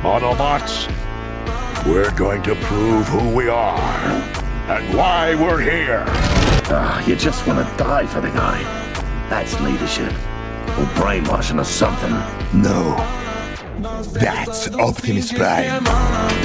Autobots, we're going to prove who we are and why we're here. You just want to die for the guy. That's leadership. Or brainwashing or something. No. That's Optimus Prime.